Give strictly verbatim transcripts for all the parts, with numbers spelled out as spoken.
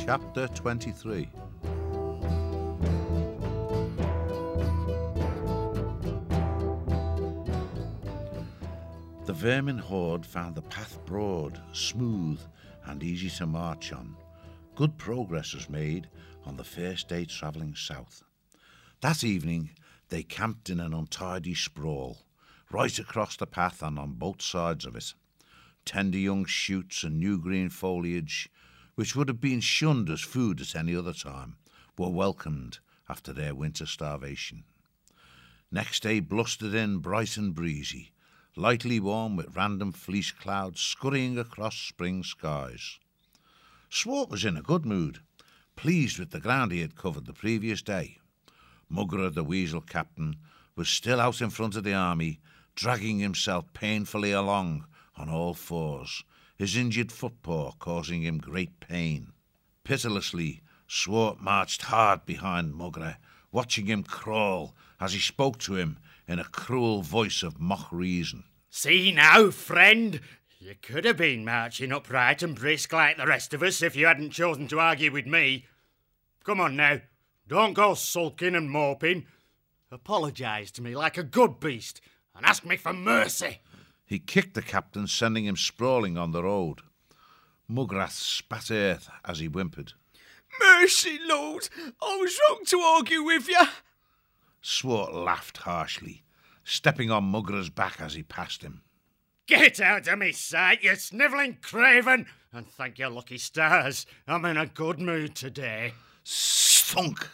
Chapter twenty-three. The vermin horde found the path broad, smooth, and easy to march on. Good progress was made on the first day travelling south. That evening they camped in an untidy sprawl, right across the path and on both sides of it. Tender young shoots and new green foliage, which would have been shunned as food at any other time, were welcomed after their winter starvation. Next day blustered in bright and breezy, lightly warm with random fleece clouds scurrying across spring skies. Swart was in a good mood, pleased with the ground he had covered the previous day. Mugra, the weasel captain, was still out in front of the army, dragging himself painfully along on all fours, his injured footpaw causing him great pain. Pitilessly, Swart marched hard behind Mugra, watching him crawl as he spoke to him in a cruel voice of mock reason. See now, friend, you could have been marching upright and brisk like the rest of us if you hadn't chosen to argue with me. Come on now, don't go sulking and moping. Apologise to me like a good beast and ask me for mercy. He kicked the captain, sending him sprawling on the road. Mugrath spat earth as he whimpered. Mercy, Lord, I was wrong to argue with you. Swart laughed harshly, stepping on Mugra's back as he passed him. Get out of me sight, you snivelling craven, and thank your lucky stars, I'm in a good mood today. Thunk!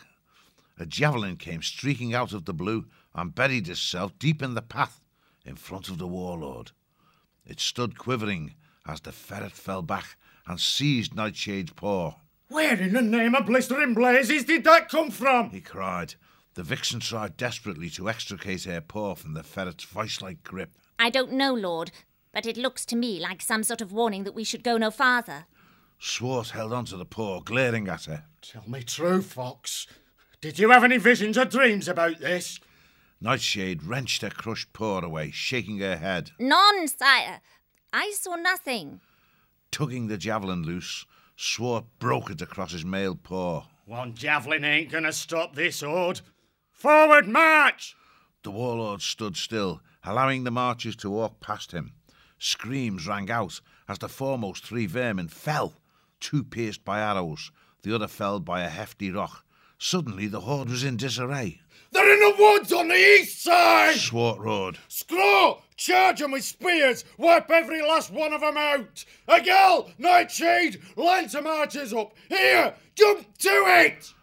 A javelin came streaking out of the blue and buried itself deep in the path in front of the warlord. It stood quivering as the ferret fell back and seized Nightshade's paw. Where in the name of blistering blazes did that come from? He cried. The vixen tried desperately to extricate her paw from the ferret's vice-like grip. I don't know, Lord, but it looks to me like some sort of warning that we should go no farther. Swart held on to the paw, glaring at her. Tell me true, Fox. Did you have any visions or dreams about this? Nightshade wrenched her crushed paw away, shaking her head. None, sire. I saw nothing. Tugging the javelin loose, Swart broke it across his mailed paw. One javelin ain't gonna stop this horde. Forward march! The warlord stood still, allowing the marchers to walk past him. Screams rang out as the foremost three vermin fell, two pierced by arrows, the other felled by a hefty rock. Suddenly the horde was in disarray. They're in the woods on the east side! Swart roared. Scraw! Charge 'em with spears! Wipe every last one of 'em out! A gal! Nightshade! Line to marchers up! Here! Jump to it!